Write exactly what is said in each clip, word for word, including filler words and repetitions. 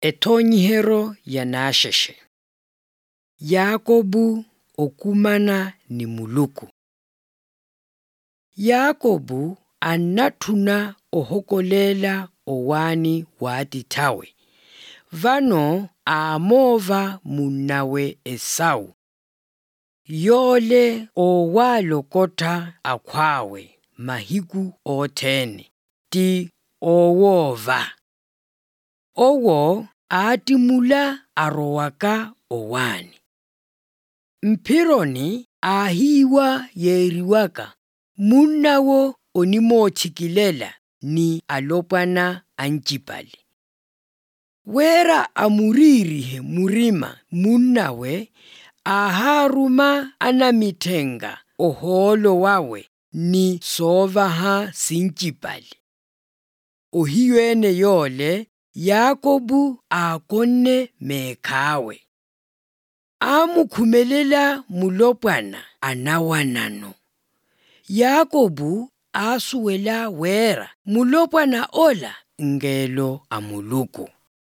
Etonyihero yanasheshe. Yakobu okumana ni muluku. Yakobu anathuna ohokolela owani watithawe. Vano amova munawe Esau. Yole owalokotha akhwawe mahiku othene. Ti owova. Owo atimula arowaka owani. Mpironi ahiwa yeriwaka. Munawo onimochikilela ni alopana anchipali. Wera amuririhe murima munawe aharuma anamithenga oholo wawe ni sovaha sinchipali. Ohiyene yole Yakobu akone mekhawe. Amukhumelela mulopwana anawanano. Yakobu asuwela wera mulopwana ola ngelo amuluku.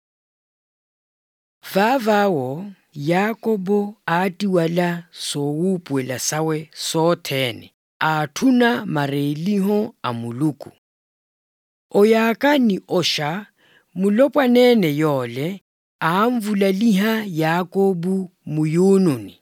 Vavawo Yakobo atiwala sowupwela sawe sothene athuna mareiliho amuluku. Oyakani osha mulopwanene yole amvulaliha Yakobu muyununi.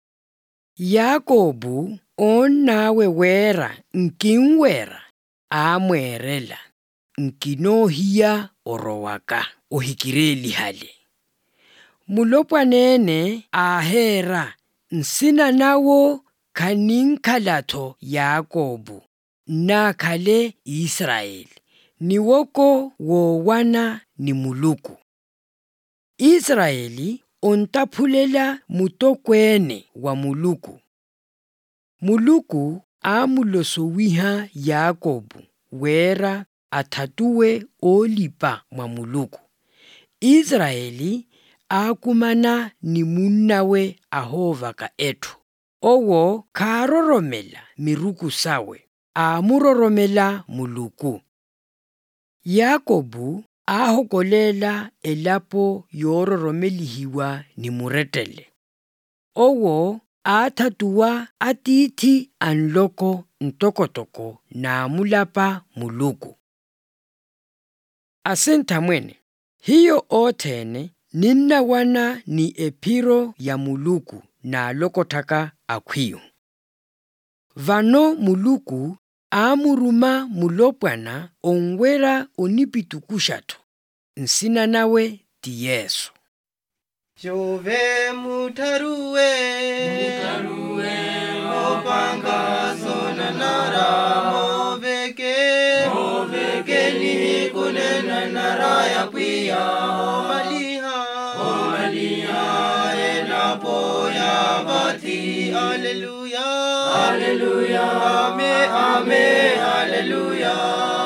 Yakobu onawe wera nkinwera amwerela nkinohiya orowaka ohikireli hale. Mulopwanene ahera nsina nawo khaninkalatho Yakobu nakhale Israeli. Niwoko wowana ni muluku. Israeli ontaphulela mutokwene wa muluku. Muluku amulosowiha Yakobu wera athatuwe olipa mwa muluku. Israeli akumana ni munawe ahovaka ethu. Owo kharoromela miruku sawe amuroromela muluku. Yakobu ahokolela elapo yororomelihiwa ni muretele. Owo athatuwa atithi anloko ntokotoko na mulapa muluku. Asenthamwene, hiyo othene ninnawana ni ephiro ya muluku na lokothaka akhwiyo. Vano muluku amuruma mulopwana onwera onipitukushatho. Nsina nawe ti Yesu. Jove mutaruwe mutaruwe opanga zona nara moveke moveke ni kunena nara ya pia omaliha omaliha elapo ya bati haleluya haleluya ame ame haleluya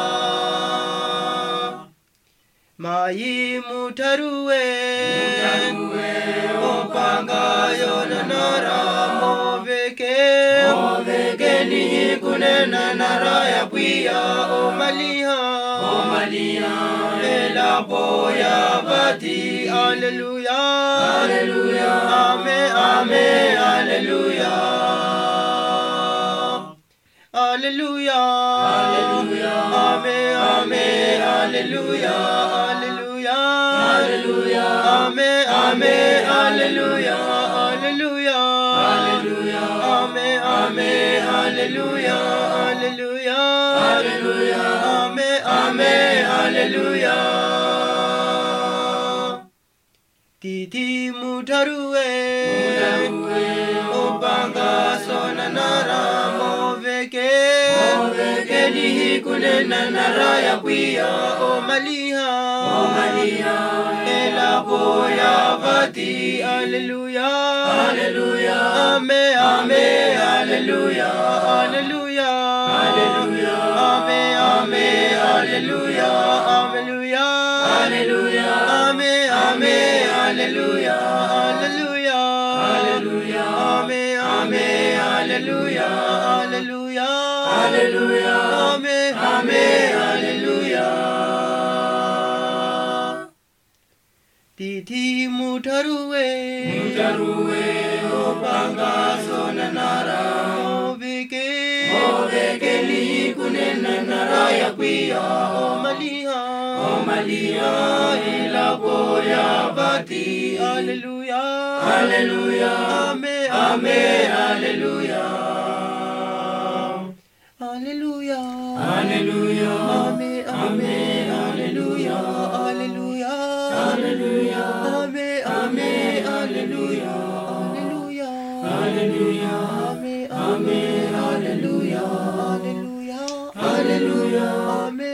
mai mutaruwe mutaruwe opanga yona nara moveke moveke ni kunena nara ya pia omaliha omaliha elapo ya bati haleluya haleluya ame ame haleluya haleluya haleluya ame ame haleluya haleluya haleluya ame ame haleluya haleluya haleluya ame ame haleluya haleluya haleluya ame ame haleluya titi mutaruwe mutaruwe opanga sona nara moveke moveke ni kunena nara ya pia omaliha omaliha elapo ya bati haleluya haleluya ame ame haleluya haleluya haleluya ame ame haleluya haleluya haleluya ame ame haleluya haleluya haleluya ame ame haleluya haleluya haleluya ame ame haleluya Titi mutarue, mutarue opanga sona nara. Oveke, oveke li kunena nara ya kuya. Omalia, omalia ilapo ya bati. Hallelujah, hallelujah, amen, amen, hallelujah, hallelujah, hallelujah, amen, amen, hallelujah, hallelujah, hallelujah, amen, amen, hallelujah, hallelujah, hallelujah, amen, amen, hallelujah, hallelujah, hallelujah, amen.